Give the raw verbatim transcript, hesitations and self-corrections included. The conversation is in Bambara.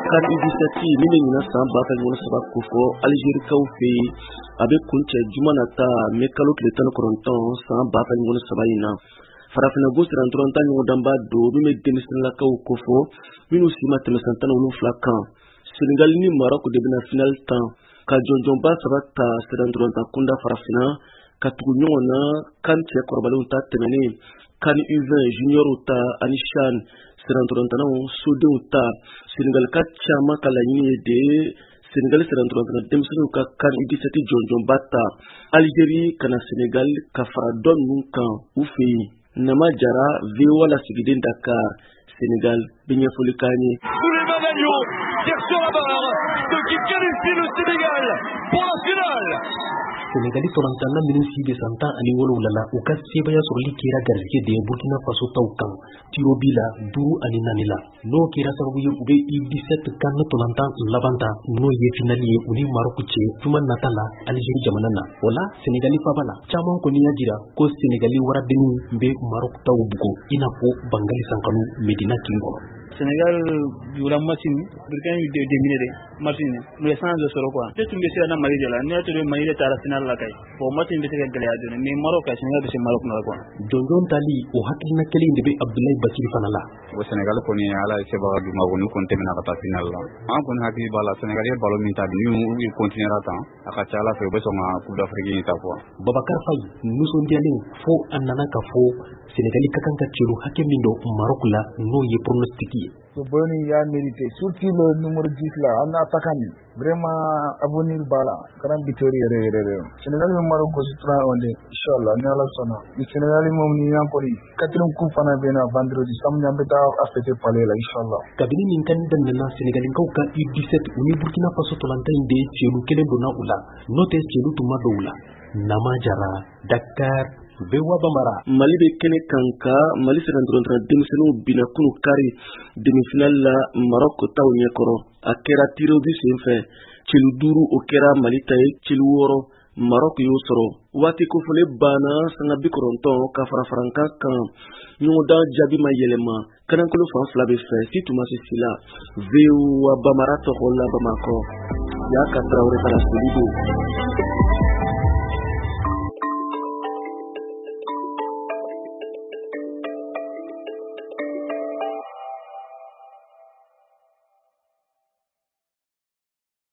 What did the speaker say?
kan idisati ni min na san ba kan wona saba ko fo Algeria kaw fe abe kunche jumana ta me kalo kletan koronton san ba kan wona saba ina farafina go siran tronta ni odamba do mi me demisin la kaw ko fo minu sima tele santana wonu flakan Senegal ni Maroc de bina final tan ka jonjon ba sabata siran tronta kunda farafina ka tugunyo na kan che korbalun ta temene kan U vingt junior ta anishan siran tronta na sudu ta Senegal ka chama kala ni de Senegal siran tronta demisin ka kan idisati jonjon bata Algerie kana Senegal ka faradon nun kan ufi nama jara vewa la sigidin Dakar Sénégal binya fulikani Souleymane Agneau tire sur la barre ce qui qualifie le Sénégal pour la finale. Sénégali torantana minisi de santa ani wolo lala uka sebaya sorli kira garzike de Burkina Faso taukan tiro bila duru ani nanila no kira sababu ye ube i dix-sept kan toranta labanta no ye finali ye uni Maroc ce tuma natala Algerie jamanana wala Sénégali fabala chamon ko ni yajira ko Sénégali wara deni be Maroc tawbugo ina ko bangali sankanu Medina Kingo Sénégal yura machine Burkina yu de déminé machine mais sans de solo quoi c'est une question na Mali de la net de Mali de tara final la kay pour machine de Sénégal de mais Maroc Sénégal de Maroc na quoi donjon tali o hakina kele de be Abdoulaye Bakir fanala o Sénégal ko ni ala se ba du magonu kon temina ka final la an kon haki bala Sénégal ye balo min ta ni il continuera tant aka chala fe be soma coupe d'Afrique ta quoi Babakar Faye nous son dialé fo anana ka fo Sénégal kakan ka ciru hakemindo Maroc la no ye pronostiqué so boni ya mérité surtout le numéro dix là on a attaquant vraiment avenir bala grand victory re re re Sénégal mo Maroc ko sitra on de inchallah ni ala sona ni Sénégal mo ni yankori quatrième coup fana bena vendredi sam nyambe ta affecté palais la inchallah kabini min kan dan na Sénégal ko ka U dix-sept uni Burkina Faso to lanta inde cielu kele dona ula note cielu tuma doula nama jara Dakar bewa bamara Mali be kene kanka Mali siran trontra demisenu bina kunu kari demi-final la Maroc taw nyekoro akera tiro bi senfe cilu duru okera Mali tay cilu woro Maroc yusro wati ko fole bana sanga bi koronton ka fara franka kan nyuda jabi mayelema kanan ko fa fla be fe situma sila vewa bamara to holla bamako ya ka trawre kala studio